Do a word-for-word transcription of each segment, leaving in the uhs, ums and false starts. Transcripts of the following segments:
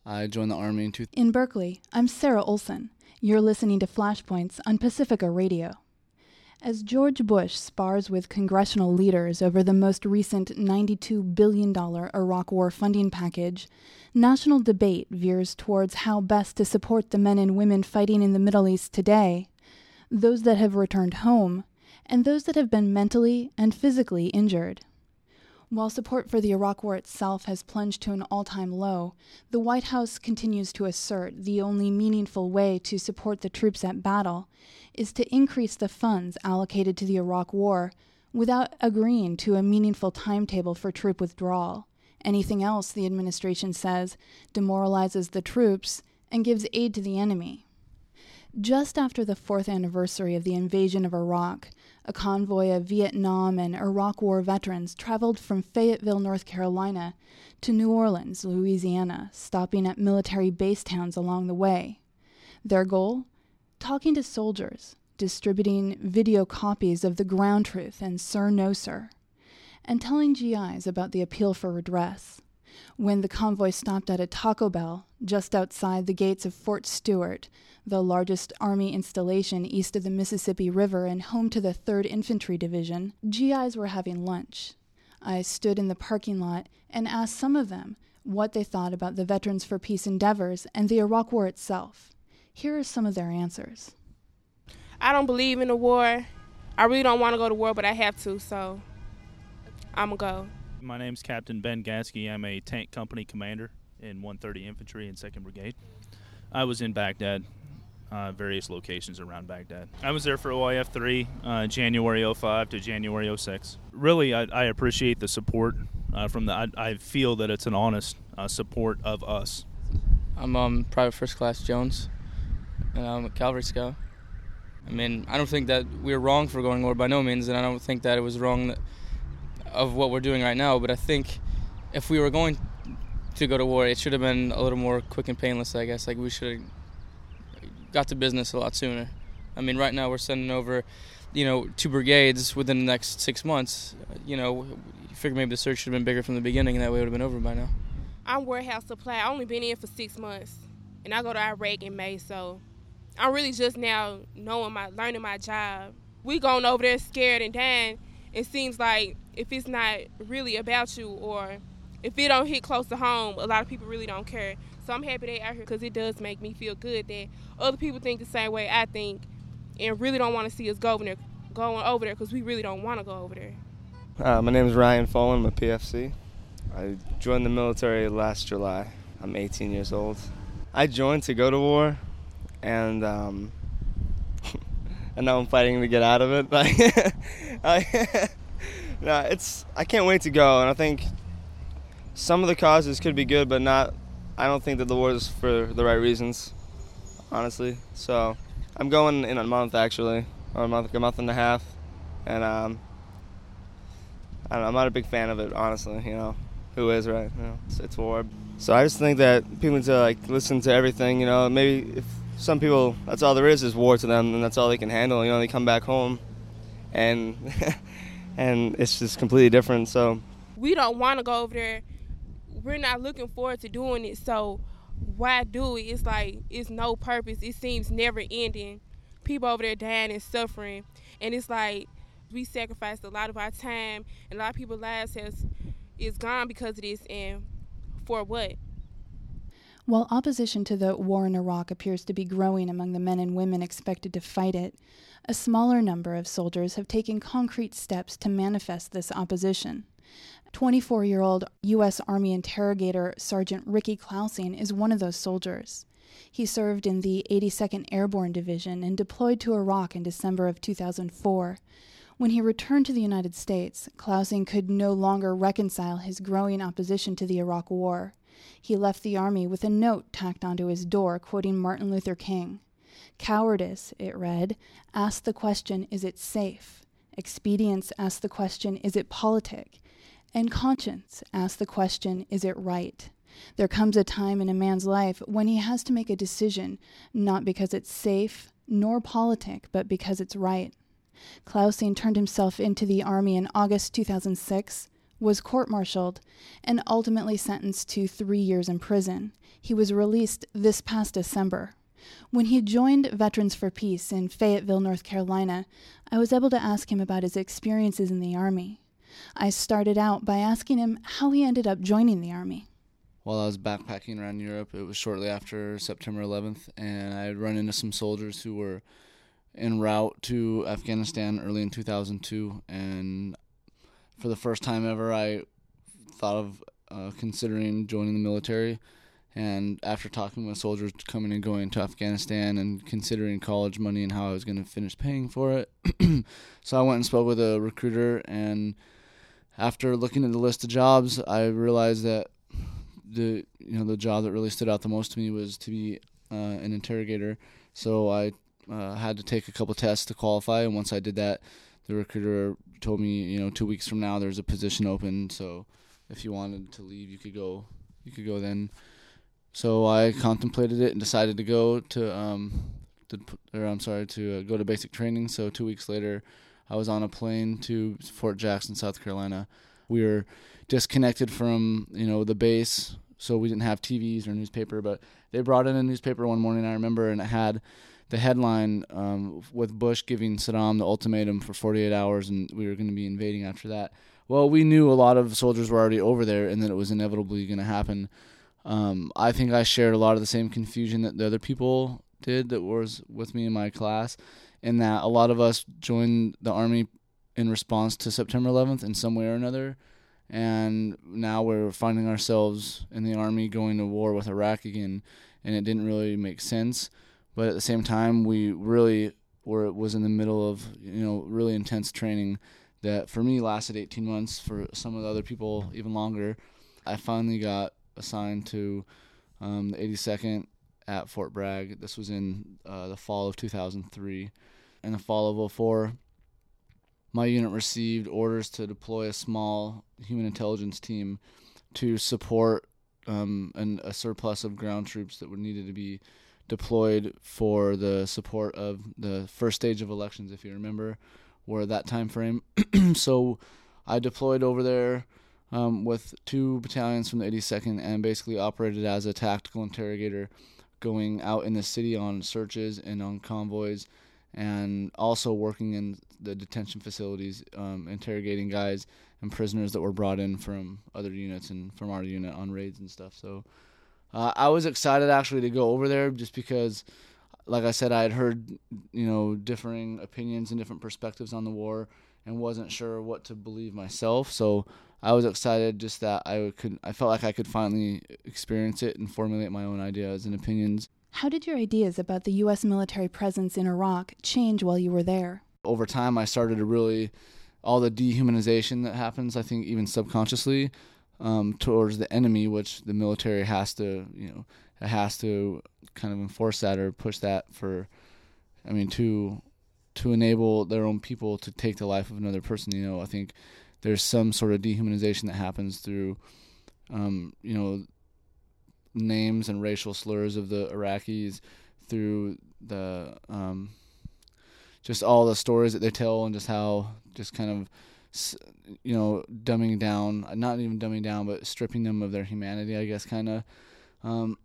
I joined the Army in two thousand. In Berkeley, I'm Sarah Olson. You're listening to Flashpoints on Pacifica Radio. As George Bush spars with congressional leaders over the most recent ninety-two billion dollars Iraq War funding package, national debate veers towards how best to support the men and women fighting in the Middle East today, those that have returned home, and those that have been mentally and physically injured. While support for the Iraq War itself has plunged to an all-time low, the White House continues to assert the only meaningful way to support the troops at battle is to increase the funds allocated to the Iraq War without agreeing to a meaningful timetable for troop withdrawal. Anything else, the administration says, demoralizes the troops and gives aid to the enemy. Just after the fourth anniversary of the invasion of Iraq, a convoy of Vietnam and Iraq War veterans traveled from Fayetteville, North Carolina, to New Orleans, Louisiana, stopping at military base towns along the way. Their goal? Talking to soldiers, distributing video copies of The Ground Truth and Sir No Sir, and telling G Is about the appeal for redress. When the convoy stopped at a Taco Bell just outside the gates of Fort Stewart, the largest Army installation east of the Mississippi River and home to the third Infantry Division, G Is were having lunch. I stood in the parking lot and asked some of them what they thought about the Veterans for Peace endeavors and the Iraq War itself. Here are some of their answers. I don't believe in the war. I really don't want to go to war, but I have to, so I'm going to go. My name's Captain Ben Gasky. I'm a tank company commander in one thirty Infantry and second Brigade. I was in Baghdad, uh, various locations around Baghdad. I was there for O I F three, uh, January oh five to January oh six. Really, I, I appreciate the support uh, from the. I, I feel that it's an honest uh, support of us. I'm um, Private First Class Jones, and I'm a Cavalry Scout. I mean, I don't think that we were wrong for going to war by no means, and I don't think that it was wrong that, of what we're doing right now, but I think if we were going to go to war, it should have been a little more quick and painless, I guess. Like, we should have got to business a lot sooner. I mean, right now we're sending over, you know, two brigades within the next six months. You know, you figure maybe the surge should have been bigger from the beginning, and that way it would have been over by now. I'm warehouse supply. I only been in for six months, and I go to Iraq in May, so I'm really just now knowing my, learning my job. We going over there scared and dying. It seems like if it's not really about you or if it don't hit close to home, a lot of people really don't care. So I'm happy they out here because it does make me feel good that other people think the same way I think and really don't want to see us go over there, going over there because we really don't want to go over there. Uh, my name is Ryan Follin. I'm a P F C. I joined the military last July. I'm eighteen years old. I joined to go to war, and um, and now I'm fighting to get out of it. I, no, it's I can't wait to go, and I think some of the causes could be good, but not. I don't think that the war is for the right reasons, honestly. So I'm going in a month, actually, or a month, a month and a half, and um, I don't know, I'm not a big fan of it, honestly. You know, who is, right? You know, it's, it's war. So I just think that people need to like listen to everything. You know, maybe if some people, that's all there is is war to them, and that's all they can handle. You know, they come back home, and and it's just completely different. So we don't want to go over there. We're not looking forward to doing it. So why do it? It's like it's no purpose. It seems never ending. People over there dying and suffering, and it's like we sacrificed a lot of our time, and a lot of people's lives has is gone because of this. And for what? While opposition to the war in Iraq appears to be growing among the men and women expected to fight it, a smaller number of soldiers have taken concrete steps to manifest this opposition. twenty-four-year-old U S Army interrogator Sergeant Ricky Klausing is one of those soldiers. He served in the eighty-second Airborne Division and deployed to Iraq in December of two thousand four. When he returned to the United States, Klausing could no longer reconcile his growing opposition to the Iraq War. He left the Army with a note tacked onto his door quoting Martin Luther King. Cowardice, it read, asked the question, is it safe? Expedience asked the question, is it politic? And conscience asked the question, is it right? There comes a time in a man's life when he has to make a decision, not because it's safe nor politic, but because it's right. Klausing turned himself into the Army in August two thousand six, was court-martialed, and ultimately sentenced to three years in prison. He was released this past December. When he joined Veterans for Peace in Fayetteville, North Carolina, I was able to ask him about his experiences in the Army. I started out by asking him how he ended up joining the Army. While I was backpacking around Europe, it was shortly after September eleventh, and I had run into some soldiers who were en route to Afghanistan early in two thousand two, and for the first time ever, I thought of uh, considering joining the military. And after talking with soldiers coming and going to Afghanistan and considering college money and how I was going to finish paying for it, so I went and spoke with a recruiter, and after looking at the list of jobs, I realized that the you know the job that really stood out the most to me was to be uh, an interrogator. So I uh, had to take a couple tests to qualify, and once I did that, the recruiter told me, you know, two weeks from now there's a position open. So if you wanted to leave, you could go. You could go then. So I contemplated it and decided to go to um, to, or I'm sorry to uh, go to basic training. So two weeks later, I was on a plane to Fort Jackson, South Carolina. We were disconnected from, you know, the base, so we didn't have T Vs or newspaper, but they brought in a newspaper one morning, I remember, and it had the headline um, with Bush giving Saddam the ultimatum for forty-eight hours, and we were going to be invading after that. Well, we knew a lot of soldiers were already over there and that it was inevitably going to happen. Um, I think I shared a lot of the same confusion that the other people did that was with me in my class, in that a lot of us joined the Army in response to September eleventh in some way or another, and now we're finding ourselves in the Army going to war with Iraq again, and it didn't really make sense. But at the same time, we really were was in the middle of, you know, really intense training that for me lasted eighteen months. For some of the other people, even longer. I finally got assigned to um, the eighty-second at Fort Bragg. This was in uh, the fall of two thousand three. In the fall of oh four, my unit received orders to deploy a small human intelligence team to support um, an, a surplus of ground troops that were needed to be deployed for the support of the first stage of elections, if you remember, were that time frame. So I deployed over there um, with two battalions from the eighty-second and basically operated as a tactical interrogator, going out in the city on searches and on convoys, and also working in the detention facilities, um, interrogating guys and prisoners that were brought in from other units and from our unit on raids and stuff. So uh, I was excited actually to go over there just because, like I said, I had heard, you know, differing opinions and different perspectives on the war and wasn't sure what to believe myself. So I was excited just that I could, I felt like I could finally experience it and formulate my own ideas and opinions. How did your ideas about the U S military presence in Iraq change while you were there? Over time, I started to really, all the dehumanization that happens, I think even subconsciously, um, towards the enemy, which the military has to, you know, it has to kind of enforce that or push that for, I mean, to to enable their own people to take the life of another person. You know, I think there's some sort of dehumanization that happens through, um, you know, names and racial slurs of the Iraqis, through the um, just all the stories that they tell, and just how just kind of, you know, dumbing down, not even dumbing down, but stripping them of their humanity, I guess, kind of. Um,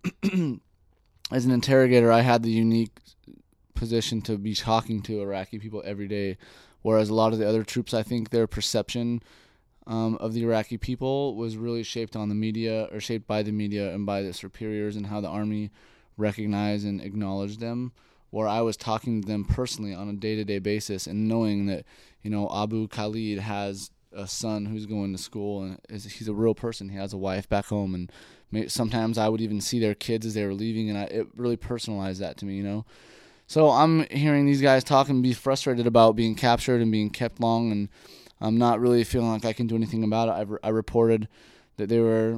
as an interrogator, I had the unique position to be talking to Iraqi people every day, whereas a lot of the other troops, I think their perception um, of the Iraqi people was really shaped on the media, or shaped by the media and by the superiors, and how the Army recognized and acknowledged them, where I was talking to them personally on a day-to-day basis and knowing that, you know, Abu Khalid has a son who's going to school, and is, he's a real person. He has a wife back home, and may, sometimes I would even see their kids as they were leaving, and I, it really personalized that to me, you know. So I'm hearing these guys talk and be frustrated about being captured and being kept long, and I'm not really feeling like I can do anything about it. I've, I reported that they were,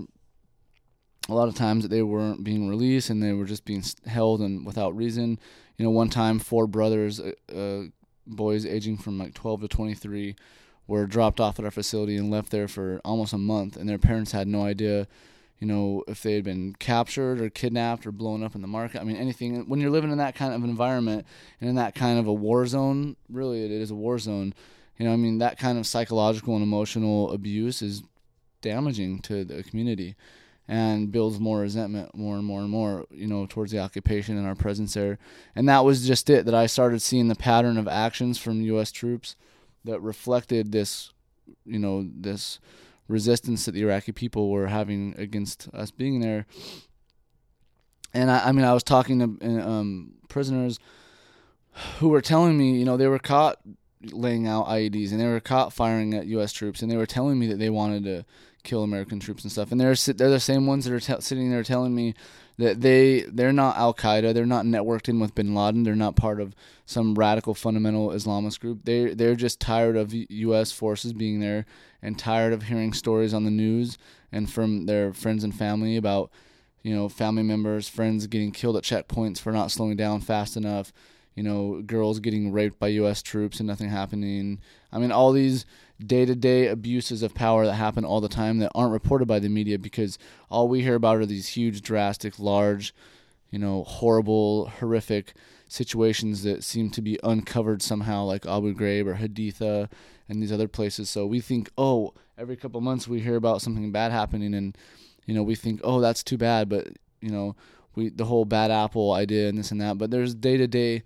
a lot of times that they weren't being released and they were just being held and without reason. You know, one time four brothers, uh, boys aging from like twelve to twenty-three, were dropped off at our facility and left there for almost a month, and their parents had no idea, you know, if they had been captured or kidnapped or blown up in the market. I mean, anything. When you're living in that kind of environment and in that kind of a war zone, really it is a war zone, you know, I mean, that kind of psychological and emotional abuse is damaging to the community and builds more resentment more and more and more, you know, towards the occupation and our presence there. And that was just it, that I started seeing the pattern of actions from U S troops that reflected this, you know, this resistance that the Iraqi people were having against us being there. And I, I mean, I was talking to um, prisoners who were telling me, you know, they were caught laying out I E Ds and they were caught firing at U S troops, and they were telling me that they wanted to kill American troops and stuff. And they're they're the same ones that are t- sitting there telling me that they they're not Al Qaeda, they're not networked in with Bin Laden, they're not part of some radical fundamental Islamist group. They they're just tired of U S forces being there and tired of hearing stories on the news and from their friends and family about, you know, family members, friends getting killed at checkpoints for not slowing down fast enough. You know, girls getting raped by U S troops and nothing happening. I mean, all these day-to-day abuses of power that happen all the time that aren't reported by the media, because all we hear about are these huge, drastic, large, you know, horrible, horrific situations that seem to be uncovered somehow, like Abu Ghraib or Haditha and these other places. So we think, oh, every couple of months we hear about something bad happening, and, you know, we think, oh, that's too bad, but, you know, we the whole bad apple idea and this and that. But there's day-to-day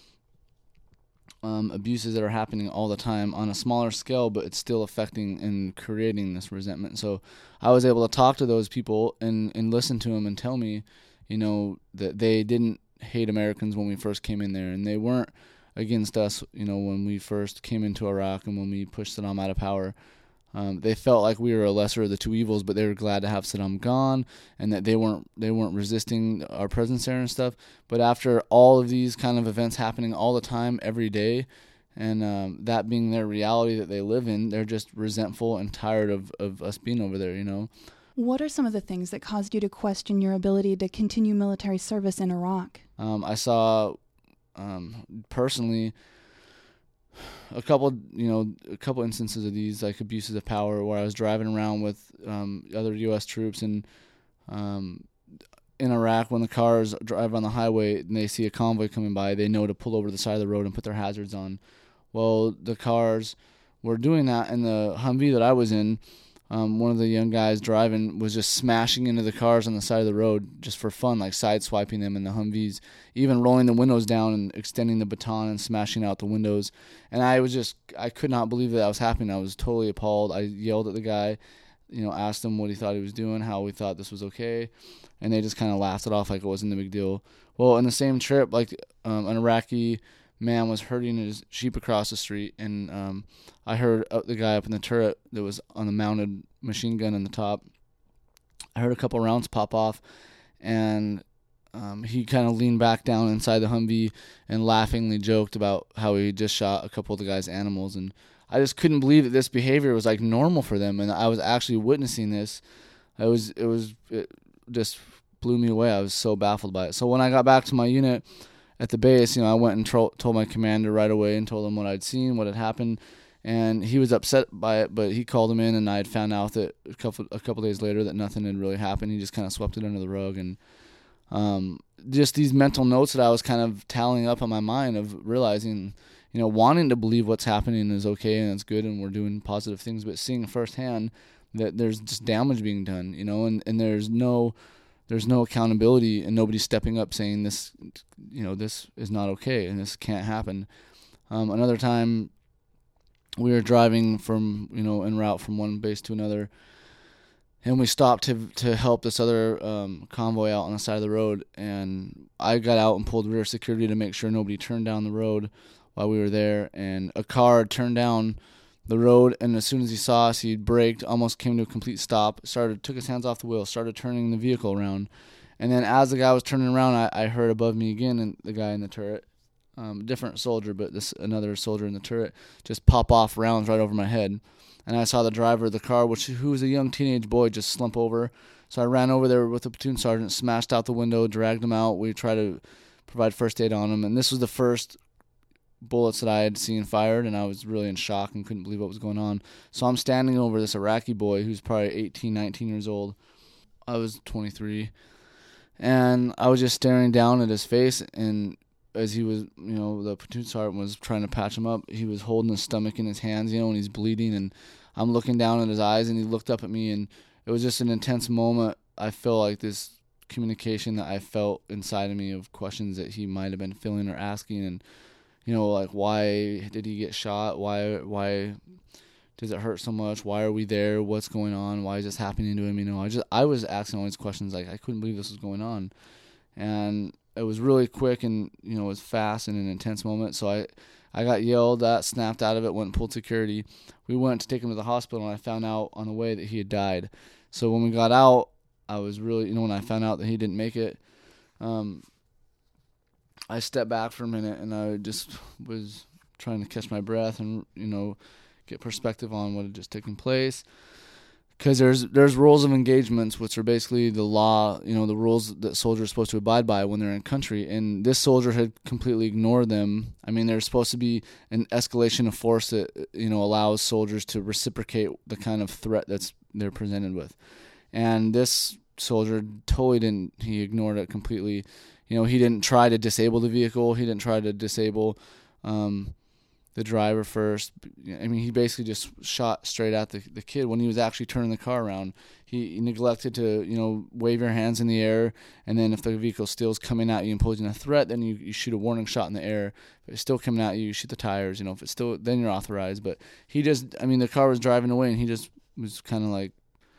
Um, abuses that are happening all the time on a smaller scale, but it's still affecting and creating this resentment. So I was able to talk to those people and, and listen to them and tell me, you know, that they didn't hate Americans when we first came in there, and they weren't against us, you know, when we first came into Iraq and when we pushed Saddam out of power. Um, they felt like we were a lesser of the two evils, but they were glad to have Saddam gone, and that they weren't they weren't resisting our presence there and stuff. But after all of these kind of events happening all the time, every day, and um, that being their reality that they live in, they're just resentful and tired of, of us being over there, you know. What are some of the things that caused you to question your ability to continue military service in Iraq? Um, I saw, um, personally, a couple, you know, a couple instances of these, like abuses of power, where I was driving around with um, other U S troops, and um, in Iraq, when the cars drive on the highway and they see a convoy coming by, they know to pull over to the side of the road and put their hazards on. Well, the cars were doing that, and the Humvee that I was in, um, one of the young guys driving was just smashing into the cars on the side of the road just for fun, like side-swiping them in the Humvees, even rolling the windows down and extending the baton and smashing out the windows. And I was just, I could not believe that that was happening. I was totally appalled. I yelled at the guy, you know, asked him what he thought he was doing, how we thought this was okay, and they just kind of laughed it off like it wasn't a big deal. Well, in the same trip, like um, an Iraqi man was herding his sheep across the street, and um, I heard uh, the guy up in the turret that was on the mounted machine gun in the top. I heard a couple rounds pop off, and um, he kind of leaned back down inside the Humvee and laughingly joked about how he just shot a couple of the guy's animals. And I just couldn't believe that this behavior was like normal for them, and I was actually witnessing this. I was, it was, it just blew me away. I was so baffled by it. So when I got back to my unit at the base, you know, I went and tro- told my commander right away and told him what I'd seen, what had happened, and he was upset by it. But he called him in, and I had found out that a couple a couple days later that nothing had really happened. He just kind of swept it under the rug, and um, just these mental notes that I was kind of tallying up on my mind of realizing, you know, wanting to believe what's happening is okay and it's good and we're doing positive things, but seeing firsthand that there's just damage being done, you know, and, and there's no. There's no accountability, and nobody's stepping up saying this, you know, this is not okay and this can't happen. Um, another time, we were driving from, you know, en route from one base to another, and we stopped to to help this other um, convoy out on the side of the road, and I got out and pulled rear security to make sure nobody turned down the road while we were there, and a car turned down the road, and as soon as he saw us, he braked, almost came to a complete stop, started, took his hands off the wheel, started turning the vehicle around. And then as the guy was turning around, I, I heard above me again, and the guy in the turret, um, different soldier, but this another soldier in the turret, just pop off rounds right over my head. And I saw the driver of the car, which who was a young teenage boy, just slump over. So I ran over there with the platoon sergeant, smashed out the window, dragged him out. We tried to provide first aid on him, and this was the first bullets that I had seen fired, and I was really in shock and couldn't believe what was going on. So I'm standing over this Iraqi boy who's probably eighteen, nineteen years old. I was twenty-three, and I was just staring down at his face, and as he was, you know, the platoon sergeant was trying to patch him up, he was holding his stomach in his hands, you know, and he's bleeding, and I'm looking down at his eyes, and he looked up at me, and it was just an intense moment. I feel like this communication that I felt inside of me of questions that he might have been feeling or asking, and you know, like, why did he get shot? Why why does it hurt so much? Why are we there? What's going on? Why is this happening to him? You know, I just I was asking all these questions. Like, I couldn't believe this was going on, and it was really quick, and you know, it was fast and an intense moment. So I I got yelled at, snapped out of it, went and pulled security. We went to take him to the hospital, and I found out on the way that he had died. So when we got out, I was really, you know, when I found out that he didn't make it, um, I stepped back for a minute, and I just was trying to catch my breath and, you know, get perspective on what had just taken place. Because there's there's rules of engagements, which are basically the law, you know, the rules that soldiers are supposed to abide by when they're in country. And this soldier had completely ignored them. I mean, there's supposed to be an escalation of force that, you know, allows soldiers to reciprocate the kind of threat that's they're presented with. And this soldier totally didn't. He ignored it completely. You know, he didn't try to disable the vehicle. He didn't try to disable um, the driver first. I mean, he basically just shot straight at the the kid when he was actually turning the car around. He, he neglected to, you know, wave your hands in the air, and then if the vehicle still is coming at you and posing a threat, then you, you shoot a warning shot in the air. If it's still coming at you, you shoot the tires. You know, if it's still, then you're authorized. But he just, I mean, the car was driving away, and he just was kind of like,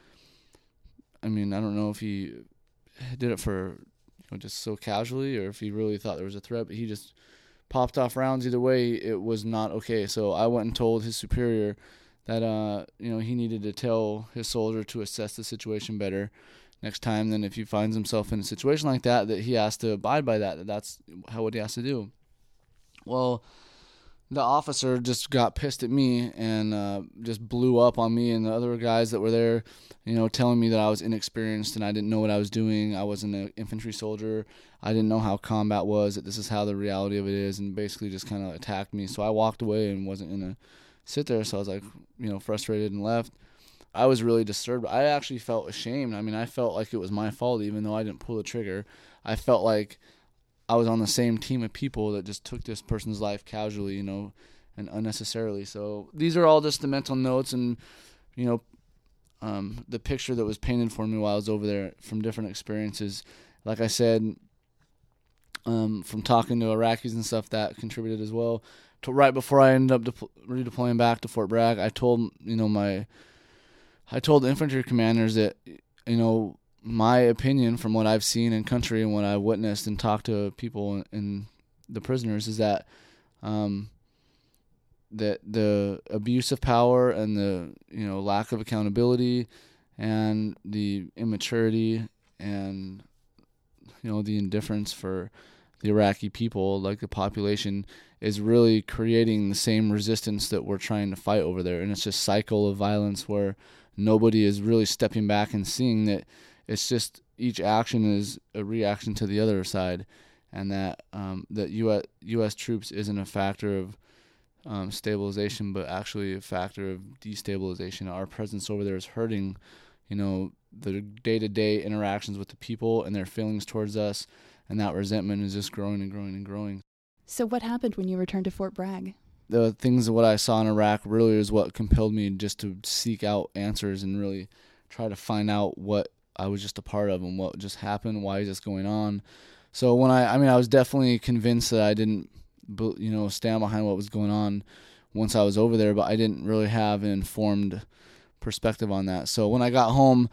I mean, I don't know if he did it for, you know, just so casually, or if he really thought there was a threat, but he just popped off rounds. Either way, it was not okay. So I went and told his superior that, uh, you know, he needed to tell his soldier to assess the situation better next time. Then if he finds himself in a situation like that, that he has to abide by that, that that's how what he has to do. Well, the officer just got pissed at me and uh, just blew up on me and the other guys that were there, you know, telling me that I was inexperienced and I didn't know what I was doing. I wasn't an infantry soldier. I didn't know how combat was, that this is how the reality of it is, and basically just kind of attacked me. So I walked away and wasn't going to sit there. So I was like, you know, frustrated and left. I was really disturbed. I actually felt ashamed. I mean, I felt like it was my fault even though I didn't pull the trigger. I felt like I was on the same team of people that just took this person's life casually, you know, and unnecessarily. So these are all just the mental notes and, you know, um, the picture that was painted for me while I was over there from different experiences. Like I said, um, from talking to Iraqis and stuff, that contributed as well. To, right before I ended up de- redeploying back to Fort Bragg, I told, you know, my, I told the infantry commanders that, you know, my opinion from what I've seen in country and what I've witnessed and talked to people and the prisoners is that um, that the abuse of power and the, you know, lack of accountability and the immaturity and, you know, the indifference for the Iraqi people, like the population, is really creating the same resistance that we're trying to fight over there. And it's just a cycle of violence where nobody is really stepping back and seeing that it's just each action is a reaction to the other side, and that um, that U S U S troops isn't a factor of um, stabilization, but actually a factor of destabilization. Our presence over there is hurting, you know, the day-to-day interactions with the people and their feelings towards us, and that resentment is just growing and growing and growing. So what happened when you returned to Fort Bragg? The things of what I saw in Iraq really is what compelled me just to seek out answers and really try to find out what I was just a part of and what just happened, why is this going on. So when I, I mean, I was definitely convinced that I didn't, you know, stand behind what was going on once I was over there, but I didn't really have an informed perspective on that. So when I got home,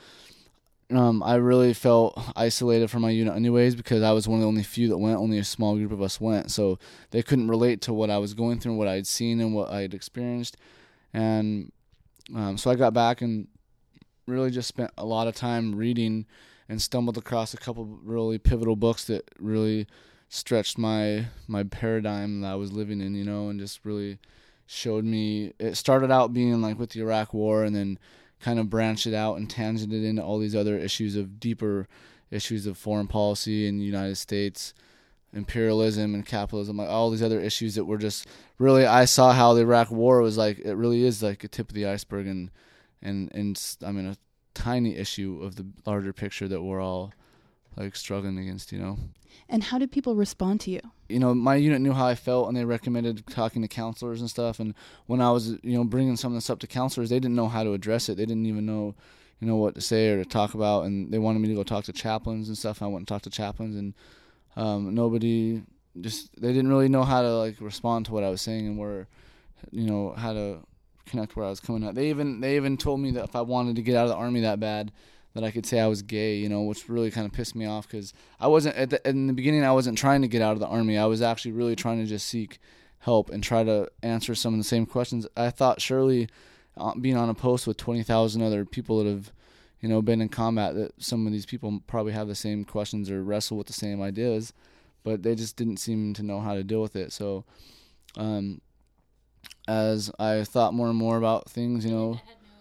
um, I really felt isolated from my unit anyways, because I was one of the only few that went, only a small group of us went. So they couldn't relate to what I was going through, what I had seen and what I had experienced. And um, so I got back and really just spent a lot of time reading and stumbled across a couple really pivotal books that really stretched my my paradigm that I was living in, you know, and just really showed me. It started out being like with the Iraq War and then kind of branched it out and tangented into all these other issues of deeper issues of foreign policy in the United States, imperialism and capitalism, like all these other issues that were just really, I saw how the Iraq War was like, it really is like a tip of the iceberg and and and I mean a tiny issue of the larger picture that we're all like struggling against, you know. And how did people respond to you? You know, my unit knew how I felt, and they recommended talking to counselors and stuff. And when I was, you know, bringing some of this up to counselors, they didn't know how to address it. They didn't even know, you know, what to say or to talk about. And they wanted me to go talk to chaplains and stuff. I went and talked to chaplains, and um, nobody just, they didn't really know how to, like, respond to what I was saying and where, you know, how to connect where I was coming at. They even, they even told me that if I wanted to get out of the Army that bad, that I could say I was gay, you know, which really kind of pissed me off because I wasn't, at the, in the beginning, I wasn't trying to get out of the Army. I was actually really trying to just seek help and try to answer some of the same questions. I thought surely uh, being on a post with twenty thousand other people that have, you know, been in combat, that some of these people probably have the same questions or wrestle with the same ideas, but they just didn't seem to know how to deal with it. So um, as I thought more and more about things, you know,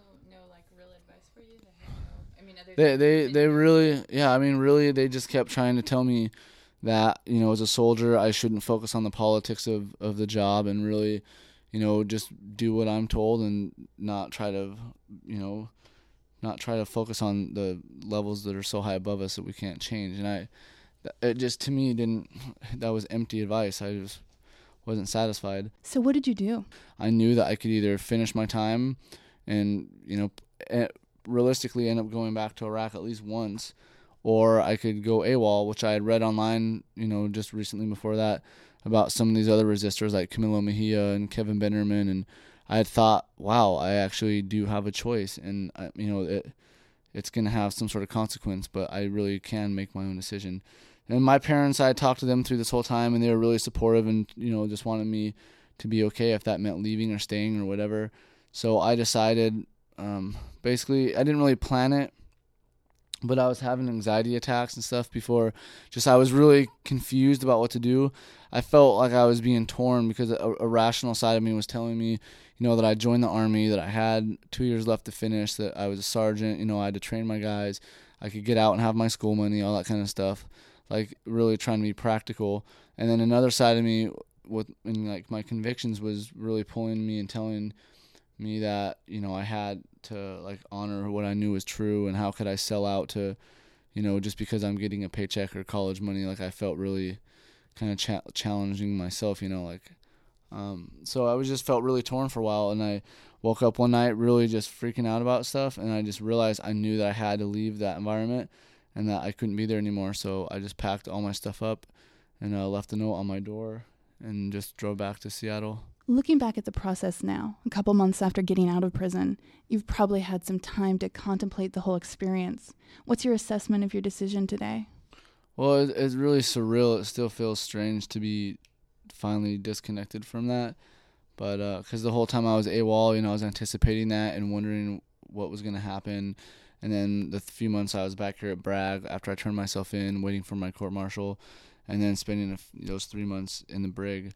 They they they really yeah I mean really they just kept trying to tell me that, you know, as a soldier I shouldn't focus on the politics of, of the job and really, you know, just do what I'm told and not try to, you know, not try to focus on the levels that are so high above us that we can't change. And I it just to me didn't that was empty advice. I just wasn't satisfied. So what did you do? I knew that I could either finish my time and, you know, realistically end up going back to Iraq at least once, or I could go AWOL, which I had read online, you know, just recently before that about some of these other resistors like Camilo Mejia and Kevin Benderman, and I had thought, wow, I actually do have a choice, and I, you know, it it's going to have some sort of consequence, but I really can make my own decision. And my parents, I had talked to them through this whole time, and they were really supportive and, you know, just wanted me to be okay if that meant leaving or staying or whatever. So I decided, um, basically, I didn't really plan it, but I was having anxiety attacks and stuff before. Just I was really confused about what to do. I felt like I was being torn because a, a rational side of me was telling me, you know, that I joined the Army, that I had two years left to finish, that I was a sergeant, you know, I had to train my guys, I could get out and have my school money, all that kind of stuff, like really trying to be practical. And then another side of me, with and like my convictions, was really pulling me and telling me that, you know, I had to like honor what I knew was true, and how could I sell out to, you know, just because I'm getting a paycheck or college money. Like I felt really kind of cha- challenging myself, you know, like um so I was just felt really torn for a while, and I woke up one night really just freaking out about stuff, and I just realized I knew that I had to leave that environment and that I couldn't be there anymore. So I just packed all my stuff up and uh, left a note on my door and just drove back to Seattle. Looking back at the process now, a couple months after getting out of prison, you've probably had some time to contemplate the whole experience. What's your assessment of your decision today? Well, it, it's really surreal. It still feels strange to be finally disconnected from that. But because uh, the whole time I was AWOL, you know, I was anticipating that and wondering what was going to happen. And then the few months I was back here at Bragg after I turned myself in, waiting for my court-martial, and then spending a, those three months in the brig.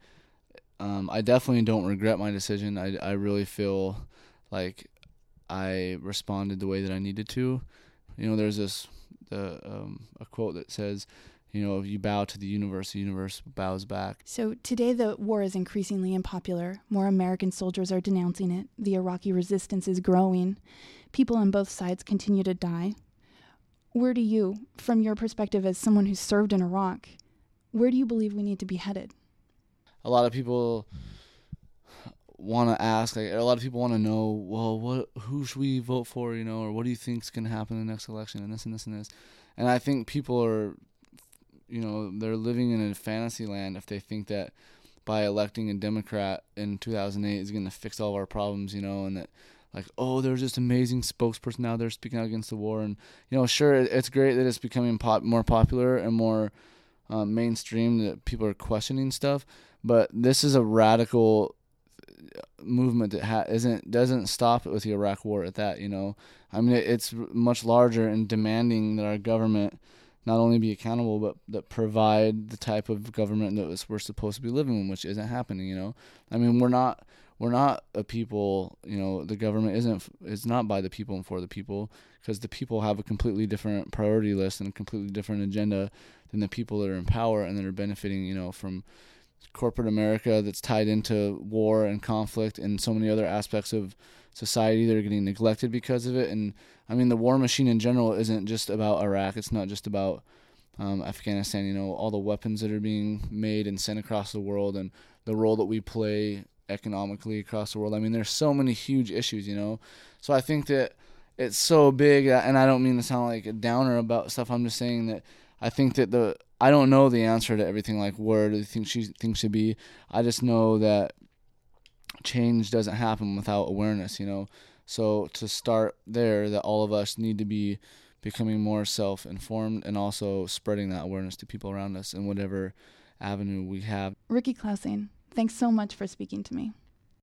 Um, I definitely don't regret my decision. I, I really feel like I responded the way that I needed to. You know, there's this the um, a quote that says, you know, if you bow to the universe, the universe bows back. So today the war is increasingly unpopular. More American soldiers are denouncing it. The Iraqi resistance is growing. People on both sides continue to die. Where do you, from your perspective as someone who served in Iraq, where do you believe we need to be headed? A lot of people want to ask, like, a lot of people want to know, well, what, who should we vote for, you know, or what do you think's going to happen in the next election, and this and this and this. And I think people are, you know, they're living in a fantasy land if they think that by electing a Democrat in two thousand eight is going to fix all of our problems, you know, and that, like, oh, there's just amazing spokesperson now there speaking out against the war. And, you know, sure, it's great that it's becoming pop- more popular and more um, mainstream, that people are questioning stuff. But this is a radical movement that ha- isn't doesn't stop with the Iraq War at that, you know. I mean, it, it's much larger and demanding that our government not only be accountable, but that provide the type of government that was, we're supposed to be living in, which isn't happening, you know. I mean, we're not we're not a people, you know. The government isn't is not by the people and for the people, because the people have a completely different priority list and a completely different agenda than the people that are in power and that are benefiting, you know, from corporate America that's tied into war and conflict and so many other aspects of society that are getting neglected because of it. And I mean, the war machine in general isn't just about Iraq. It's not just about um, Afghanistan, you know, all the weapons that are being made and sent across the world, and the role that we play economically across the world. I mean, there's so many huge issues, you know. So I think that it's so big, and I don't mean to sound like a downer about stuff. I'm just saying that I think that the I don't know the answer to everything, like where do you think she thinks should be. I just know that change doesn't happen without awareness, you know. So to start there, that all of us need to be becoming more self-informed and also spreading that awareness to people around us in whatever avenue we have. Ricky Clausing, thanks so much for speaking to me.